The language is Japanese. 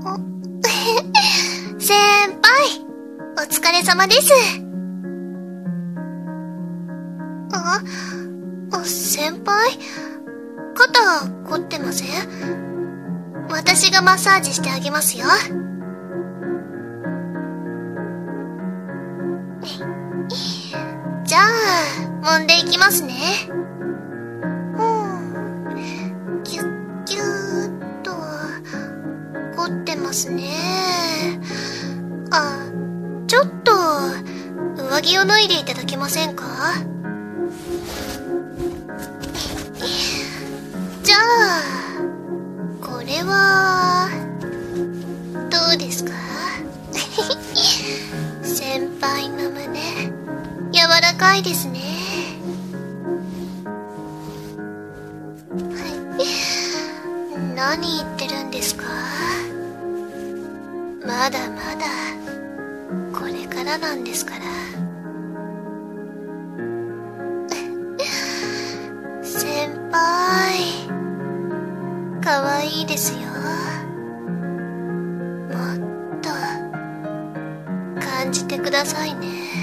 先輩、お疲れ様です。先輩、肩凝ってません？私がマッサージしてあげますよ。じゃあ、揉んでいきますね。キュッキューっと、凝ってますね。ちょっと、上着を脱いでいただけませんか？じゃあ、これは、どうですか？先輩の胸、柔らかいですね。何言ってるんですか？まだまだ、これからなんですから。先輩、かわいいですよ。もっと感じてくださいね。